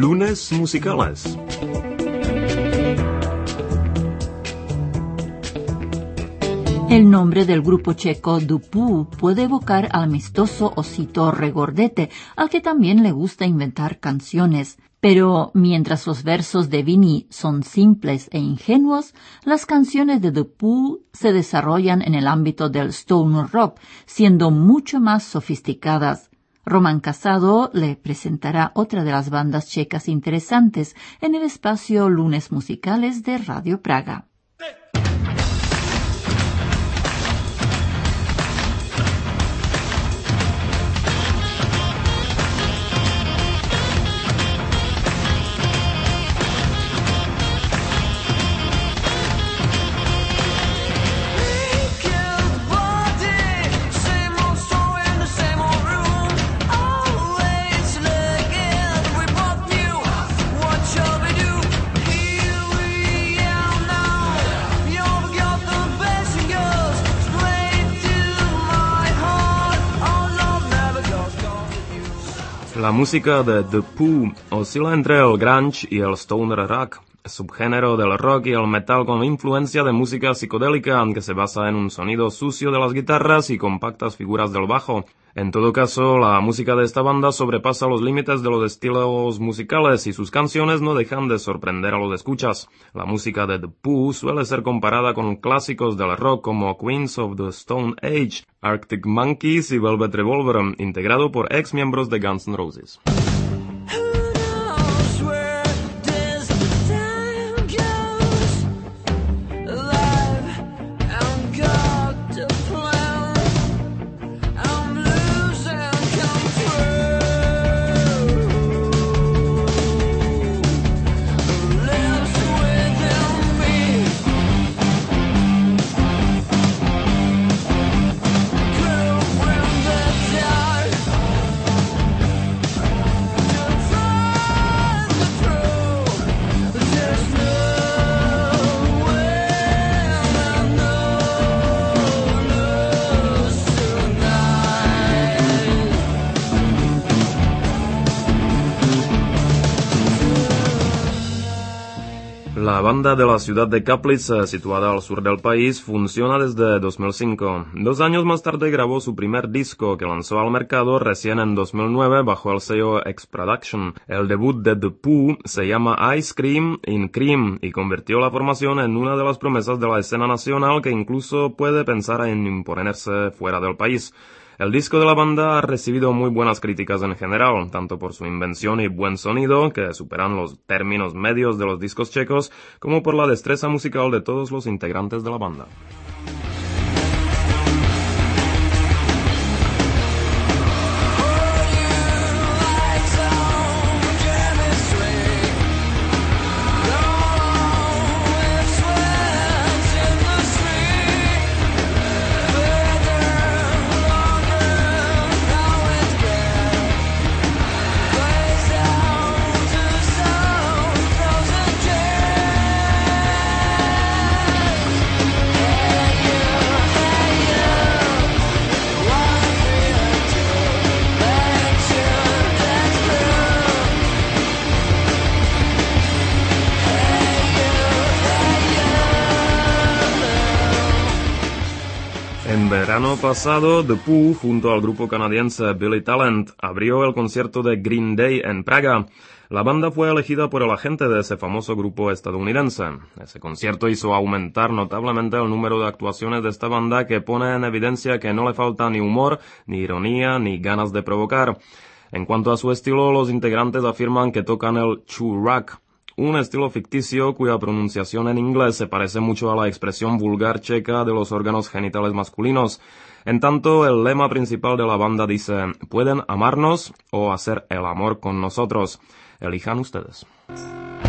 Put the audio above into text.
Lunes musicales. El nombre del grupo checo Dupú puede evocar al amistoso osito regordete, al que también le gusta inventar canciones. Pero mientras los versos de Vinnie son simples e ingenuos, las canciones de Dupú se desarrollan en el ámbito del stoner rock, siendo mucho más sofisticadas. Roman Casado le presentará otra de las bandas checas interesantes en el espacio Lunes Musicales de Radio Praga. La música de The Pooh oscila entre el grunge y el stoner rock, subgénero del rock y el metal con influencia de música psicodélica que se basa en un sonido sucio de las guitarras y compactas figuras del bajo. En todo caso, la música de esta banda sobrepasa los límites de los estilos musicales y sus canciones no dejan de sorprender a los escuchas. La música de The Pooh suele ser comparada con clásicos del rock como Queens of the Stone Age, Arctic Monkeys y Velvet Revolver, integrado por ex miembros de Guns N' Roses. La banda de la ciudad de Kaplic, situada al sur del país, funciona desde 2005. 2 años más tarde grabó su primer disco, que lanzó al mercado recién en 2009 bajo el sello X Production. El debut de The Pooh se llama Ice Cream in Cream y convirtió la formación en una de las promesas de la escena nacional que incluso puede pensar en imponerse fuera del país. El disco de la banda ha recibido muy buenas críticas en general, tanto por su invención y buen sonido, que superan los términos medios de los discos checos, como por la destreza musical de todos los integrantes de la banda. En verano pasado, The Pooh, junto al grupo canadiense Billy Talent, abrió el concierto de Green Day en Praga. La banda fue elegida por el agente de ese famoso grupo estadounidense. Ese concierto hizo aumentar notablemente el número de actuaciones de esta banda, que pone en evidencia que no le falta ni humor, ni ironía, ni ganas de provocar. En cuanto a su estilo, los integrantes afirman que tocan el churrak, un estilo ficticio cuya pronunciación en inglés se parece mucho a la expresión vulgar checa de los órganos genitales masculinos. En tanto, el lema principal de la banda dice: pueden amarnos o hacer el amor con nosotros. Elijan ustedes.